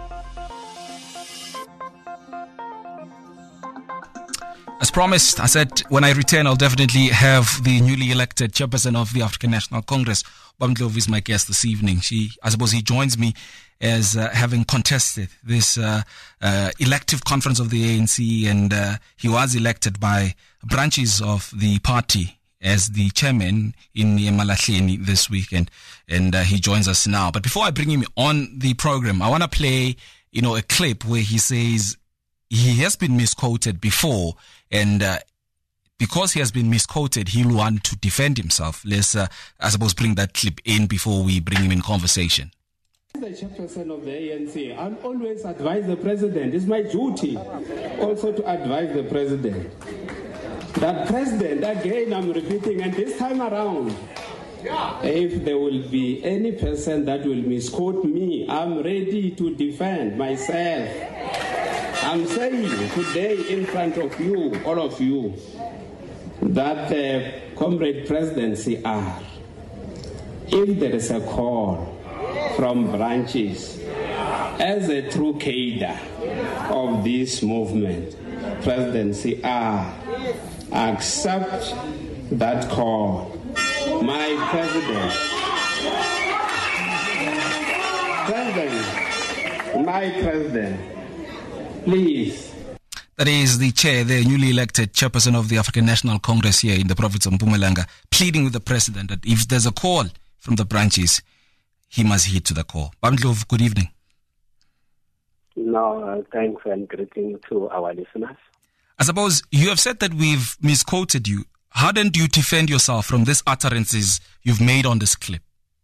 As promised, I said when I return, I'll definitely have the newly elected chairperson of the African National Congress. Ubaba Ndlovu is my guest this evening. I suppose he joins me as having contested this elective conference of the ANC, and he was elected by branches of the party as the chairman in Emalahleni this weekend, and he joins us now. But before I bring him on the program, I want to play, a clip where he says he has been misquoted before, and because he has been misquoted, he'll want to defend himself. Let's, I suppose, bring that clip in before we bring him in conversation. As the chairperson of the ANC, I'll always advise the president. It's my duty also to advise the president. That president, again, I'm repeating, and this time around, if there will be any person that will misquote me, I'm ready to defend myself. I'm saying today in front of you, all of you, that Comrade President CR, if there is a call from branches as a true cadre of this movement, President CR, accept that call. My president, please. That is the chair, the newly elected chairperson of the African National Congress here in the province of Mpumalanga, pleading with the president that if there's a call from the branches, he must heed to the call. Ubaba Ndlovu, good evening. No, thanks and greetings to our listeners. I suppose you have said that we've misquoted you. How then do you defend yourself from these utterances you've made on this clip?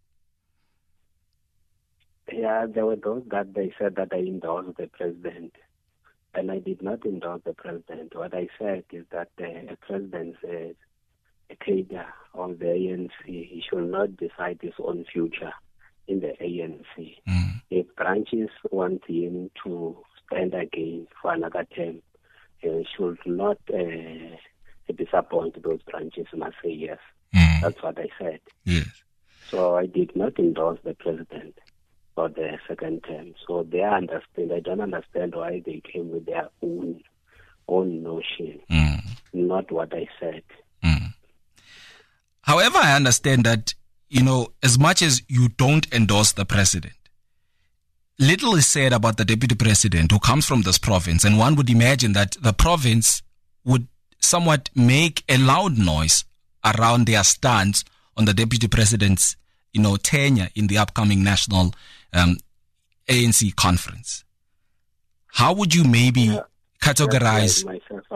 Yeah, there were those that they said that I endorsed the president. And I did not endorse the president. What I said is that the president said a cadre of the ANC, he should not decide his own future in the ANC. If branches want him to stand again for another term, he should not disappoint those branches, must say yes. That's what I said. Yes. So I did not endorse the president for the second term. So they understand. I don't understand why they came with their own notion, not what I said. However, I understand that, as much as you don't endorse the president, little is said about the deputy president who comes from this province, and one would imagine that the province would somewhat make a loud noise around their stance on the deputy president's, tenure in the upcoming national ANC conference. How would you maybe categorize? Myself,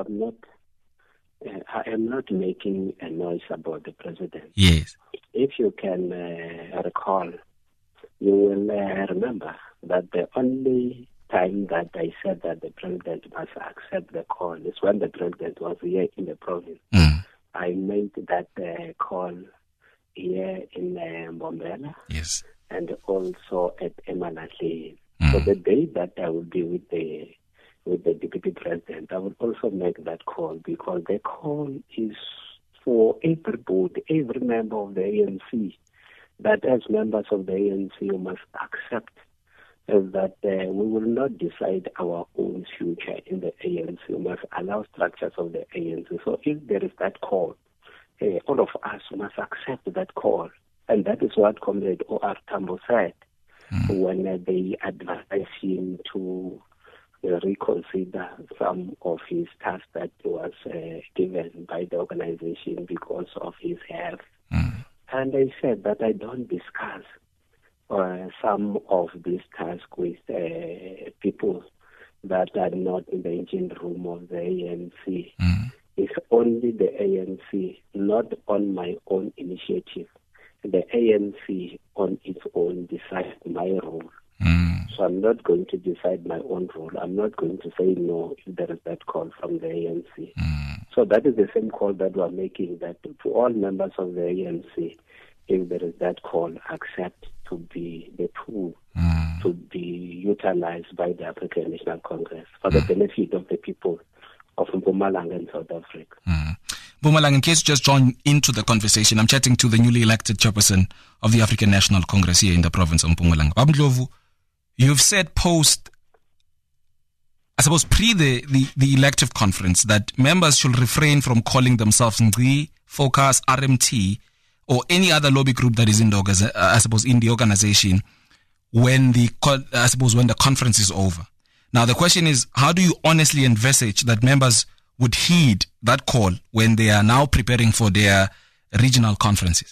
I am not making a noise about the president. Yes. If you can recall, you will remember that the only time that I said that the president must accept the call is when the president was here in the province. I made that call here in Mbombela. Yes. And also at Emalahleni. So the day that I will be with the deputy president, I will also make that call, because the call is for everybody, every member of the ANC, that as members of the ANC you must accept that we will not decide our own future in the ANC. We must allow structures of the ANC. So if there is that call, all of us must accept that call. And that is what Comrade O.R. Tambo said when they advised him to reconsider some of his tasks that was given by the organization because of his health. And I said that I don't discuss some of these tasks with people that are not in the engine room of the ANC. It's only the ANC, not on my own initiative. The ANC on its own decides my role. So I'm not going to decide my own role. I'm not going to say no if there is that call from the ANC. So that is the same call that we're making, that to all members of the ANC, if there is that call, accept to be the tool to be utilized by the African National Congress for the benefit of the people of Mpumalanga and South Africa. Mpumalanga, in case you just join into the conversation, I'm chatting to the newly elected chairperson of the African National Congress here in the province of Mpumalanga. Ubaba Ndlovu, you've said post I suppose, pre the elective conference, that members should refrain from calling themselves Ngci, Focus, RMT, or any other lobby group that is in the organization when the conference is over. Now, the question is, how do you honestly envisage that members would heed that call when they are now preparing for their regional conferences?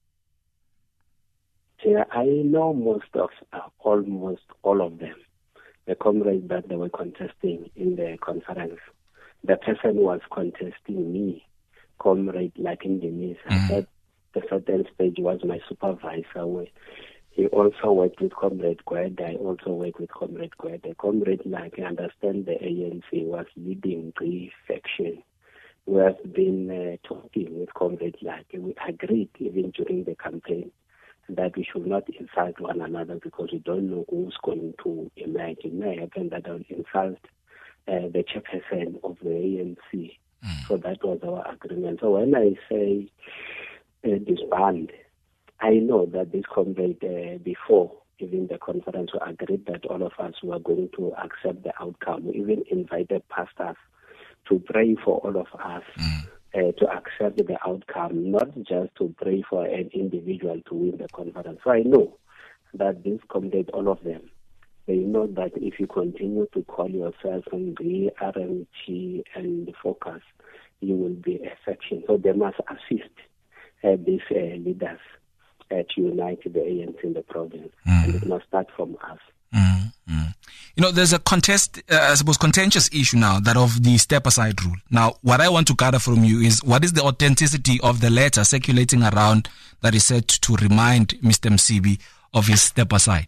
Yeah, I know almost all of them, the comrades that they were contesting in the conference. The person was contesting me, comrade Latin Denise. At the certain stage was my supervisor. He also worked with Comrade Gwede. I also worked with Comrade Gwede. Comrade Like, I understand the ANC was leading the faction. We have been talking with Comrade Like. We agreed even during the campaign that we should not insult one another because we don't know who's going to emerge. It may happen that I'll insult the chairperson of the ANC. So that was our agreement. So when I say disband, I know that this comrade before even the conference we agreed that all of us were going to accept the outcome. We even invited pastors to pray for all of us to accept the outcome, not just to pray for an individual to win the conference. So I know that this comrade, all of them, they know that if you continue to call yourself Ngci, RMT, and Focus, you will be a faction. So they must assist these leaders to unite the ANC in the province. And it must start from us. You know, there's a contentious issue now, that of the step-aside rule. Now, what I want to gather from you is, what is the authenticity of the letter circulating around that is said to remind Mr. Msibi of his step-aside?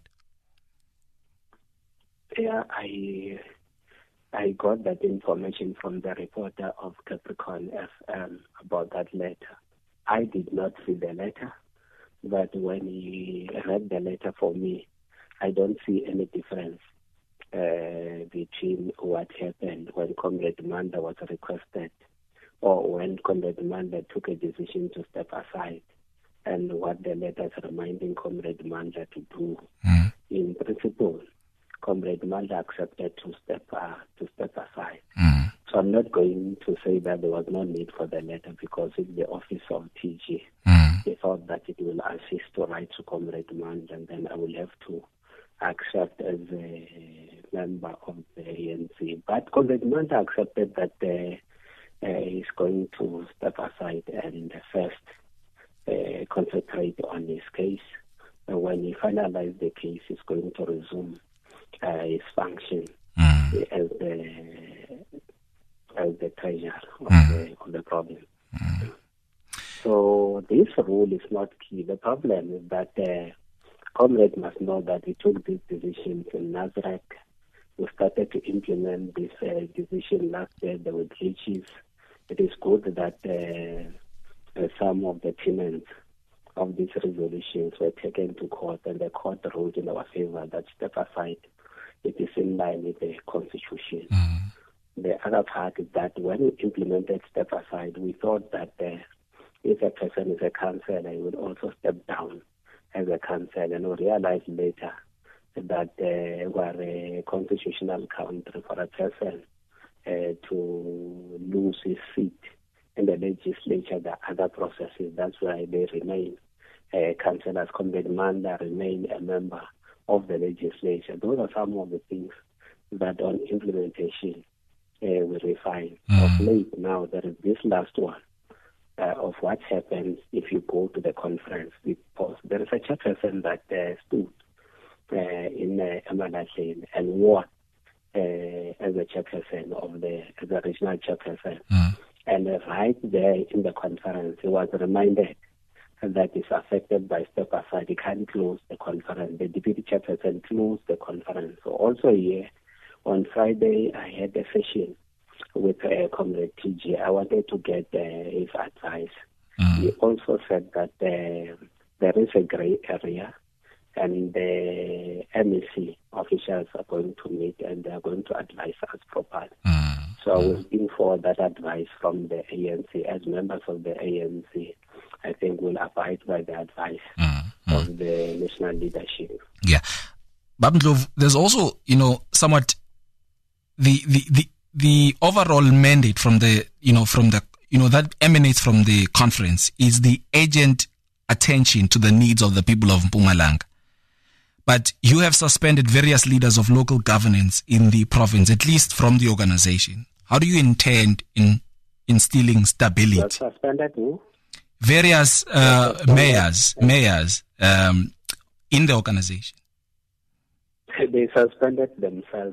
Yeah, I got that information from the reporter of Capricorn FM about that letter. I did not see the letter, but when he read the letter for me, I don't see any difference between what happened when Comrade Manda was requested or when Comrade Manda took a decision to step aside and what the letter is reminding Comrade Manda to do. In principle, Comrade Manda accepted to step aside. So I'm not going to say that there was no need for the letter because it's the office of TG. They thought that it will assist to write to Comrade Manda, and then I will have to accept as a member of the ANC. But Comrade Manda accepted that he's going to step aside and first concentrate on his case. When he finalizes the case, he's going to resume his function as the treasurer of the province. So this rule is not key. The problem is that Comrade must know that we took these decisions in Nasrec. We started to implement this decision last year. There were glitches. It is good that some of the tenets of these resolutions were taken to court, and the court ruled in our favor that step aside. It is in line with the Constitution. The other part is that when we implemented step aside, we thought that if a person is a councillor, he would also step down as a councillor, and we realized later that we're a constitutional country for a person to lose his seat in the legislature. The other processes, that's why they remain councillors. Comrade Manda remain a member of the legislature. Those are some of the things that on implementation we refine. Of late now, there is this last one of what happens if you go to the conference. Because there is a chairperson that stood in Emalahleni and won as a chairperson as a regional chairperson. And right there in the conference, he was reminded that is affected by step aside. He can't close the conference. The deputy chairperson closed the conference. So also here on Friday, I had a session with Comrade TG. I wanted to get his advice. He also said that there is a gray area, and the MEC officials are going to meet and they are going to advise us properly. So I was looking for that advice from the ANC. As members of the ANC, I think we'll abide by the advice of the national leadership. Yeah. Babandlovu, there's also, somewhat the overall mandate from that emanates from the conference is the urgent attention to the needs of the people of Mpumalanga. But you have suspended various leaders of local governance in the province, at least from the organization. How do you intend in instilling stability? You suspended who? Various mayors in the organization. They suspended themselves.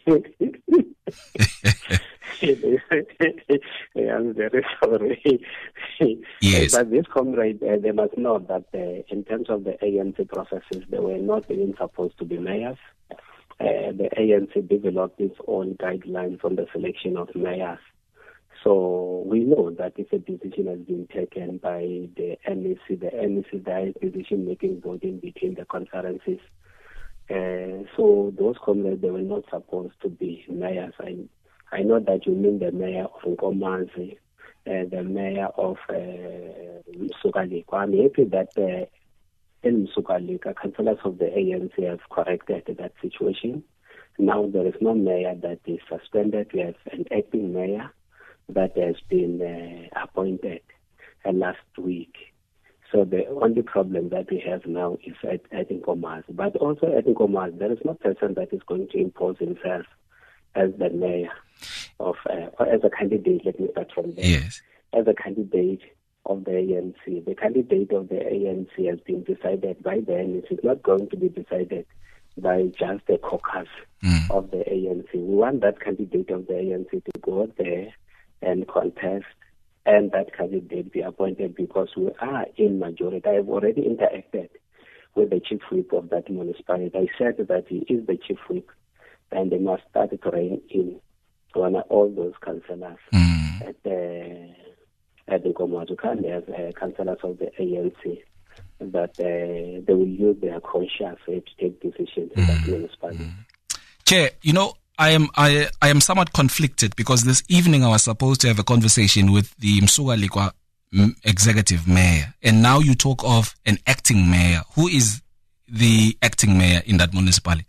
I'm very sorry. Yes. But this comrade, they must know that in terms of the ANC processes, they were not even supposed to be mayors. The ANC developed its own guidelines on the selection of mayors. So we know that if a decision has been taken by the NEC, there is decision-making body in between the conferences. So those comrades, they were not supposed to be mayors. I know that you mean the mayor of Nkomazi, the mayor of Msukalika. I'm happy that in Msukalika, councillors of the ANC have corrected that situation. Now there is no mayor that is suspended. We have an acting mayor that has been appointed last week. So the only problem that we have now is at Nkomazi. But also at Nkomazi, there is no person that is going to impose himself as the mayor of, or as a candidate. Let me start from there. Yes. As a candidate of the ANC. The candidate of the ANC has been decided by the ANC. It's not going to be decided by just the caucus of the ANC. We want that candidate of the ANC to go there and contest, and that candidate be appointed, because we are in majority. I have already interacted with the chief whip of that municipality. I said that he is the chief whip, and they must start to rein in on all those councillors at the Nkomazi. You can't have councillors of the ANC that they will use their conscience to take decisions in that municipality. Chair, I am somewhat conflicted, because this evening I was supposed to have a conversation with the Msukalika executive mayor, and now you talk of an acting mayor. Who is the acting mayor in that municipality?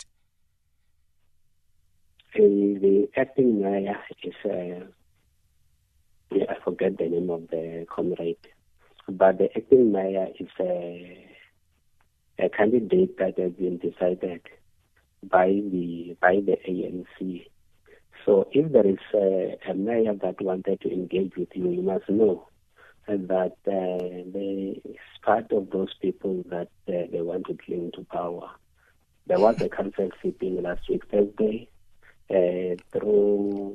The acting mayor is, I forget the name of the comrade, but the acting mayor is a candidate that has been decided by the ANC. So if there is a mayor that wanted to engage with you, you must know that there is part of those people that they want to cling to power. There was a council sitting last week Thursday, through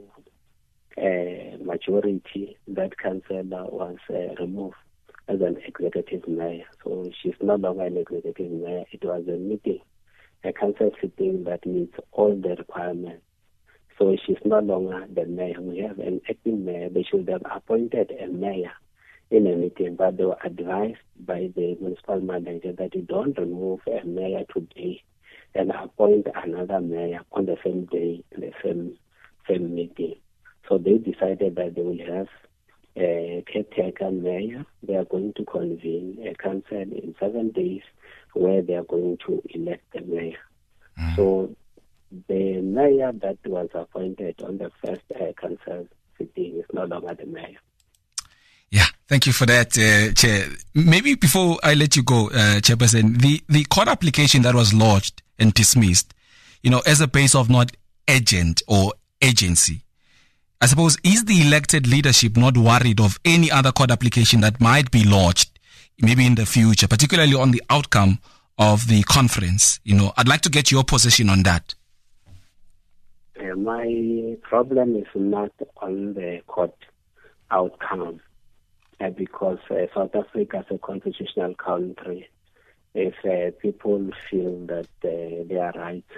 majority, that councillor was removed as an executive mayor. So she's no longer an executive mayor. It was a meeting, a council sitting that meets all the requirements. So she's no longer the mayor. We have an acting mayor. They should have appointed a mayor in a meeting, but they were advised by the municipal manager that you don't remove a mayor today and appoint another mayor on the same day, in the same meeting. So they decided that they will have a caretaker mayor. They are going to convene a council in 7 days where they are going to elect the mayor. So the mayor that was appointed on the first council sitting is no longer the mayor. Yeah, thank you for that, Chair. Maybe before I let you go, Chairperson, the court application that was lodged and dismissed, as a base of not agent or agency, I suppose, is the elected leadership not worried of any other court application that might be lodged, maybe in the future, particularly on the outcome of the conference? I'd like to get your position on that. My problem is not on the court outcome, because South Africa is a constitutional country. If people feel that their rights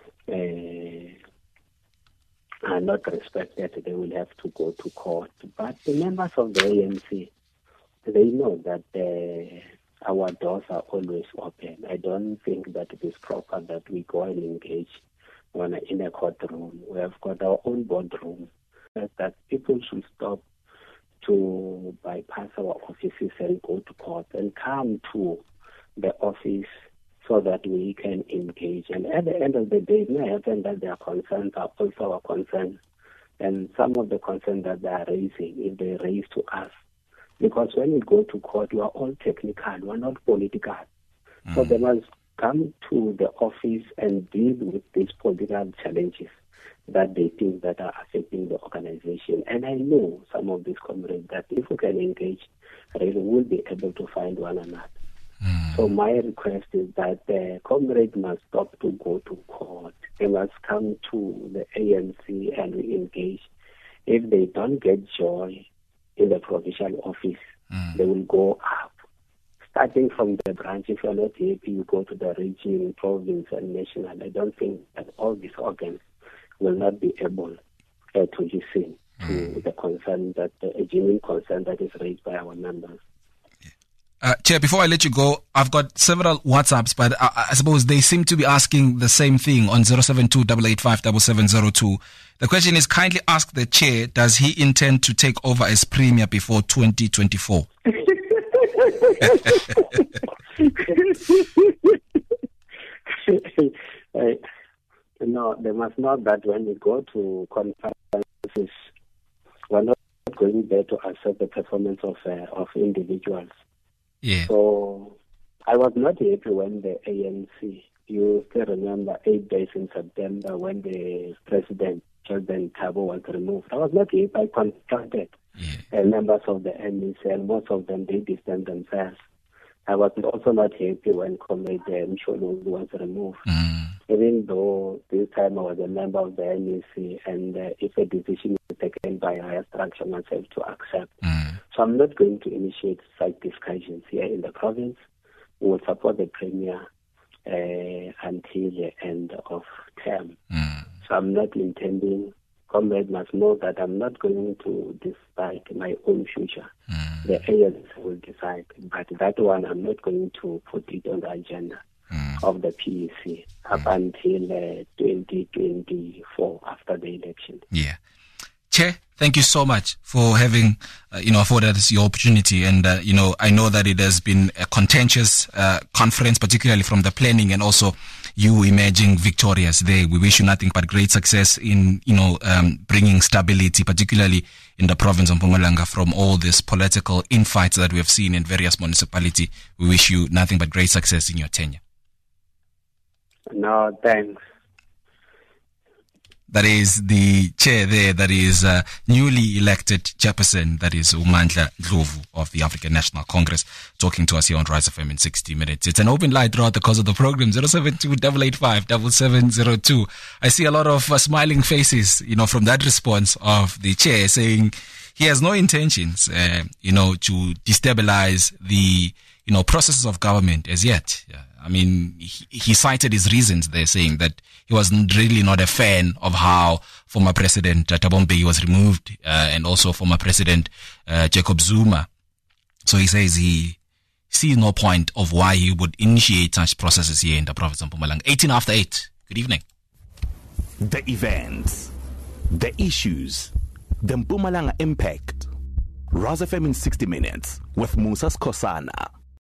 are not respected, they will have to go to court. But the members of the ANC, they know that our doors are always open. I don't think that it is proper that we go and engage in a courtroom. We have got our own boardroom. That people should stop to bypass our offices and go to court and come to the office so that we can engage. And at the end of the day, it may happen that their concerns are also our concerns, and some of the concerns that they are raising, if they raise to us. Because when we go to court, we are all technical, we are not political. So they must come to the office and deal with these political challenges that they think that are affecting the organization. And I know some of these comrades that if we can engage, really will be able to find one another. So my request is that the comrades must stop to go to court. They must come to the ANC and we engage. If they don't get joy in the provincial office, they will go up. Starting from the branch, if you're not happy, you go to the region, province, and national. I don't think that all these organs will not be able to listen to the concern, that a genuine concern that is raised by our members. Chair, before I let you go, I've got several WhatsApps, but I suppose they seem to be asking the same thing on 072-885-7702. The question is, kindly ask the Chair, does he intend to take over as Premier before 2024? No, they must know that when we go to conferences, we're not going there to assess the performance of individuals. Yeah. So I was not happy when the ANC, you still remember 8 days in September when the President Thabo was removed. I was not happy. I contacted members of the NEC, and most of them, they distanced themselves. I was also not happy when Comrade Msholo was removed. Even though this time I was a member of the NEC, and if a decision is taken by a higher structure, myself to accept. So I'm not going to initiate such discussions here in the province. We will support the Premier until the end of term. So I'm not intending, comrades must know that I'm not going to decide my own future. The ANC will decide, but that one I'm not going to put it on the agenda of the PEC up until 2024 after the election. Yeah. Chair, thank you so much for having, afforded us your opportunity. And, I know that it has been a contentious conference, particularly from the planning and also you emerging victorious there. We wish you nothing but great success in, bringing stability, particularly in the province of Mpumalanga, from all these political infights that we have seen in various municipalities. We wish you nothing but great success in your tenure. No, thanks. That is the chair there, that is newly elected chairperson, that is Umandla Dlovu of the African National Congress, talking to us here on Rise FM in 60 minutes. It's an open line throughout the course of the program, 072-885-7702. I see a lot of smiling faces, from that response of the chair saying he has no intentions, to destabilize the, processes of government as yet. I mean, he cited his reasons there, saying that he was really not a fan of how former President Thabo Mbeki was removed, and also former President Jacob Zuma. So he says he sees no point of why he would initiate such processes here in the province of Mpumalanga. 18 after 8. Good evening. The events, the issues, the Mpumalanga impact. Rise FM in 60 minutes with Musa Skosana.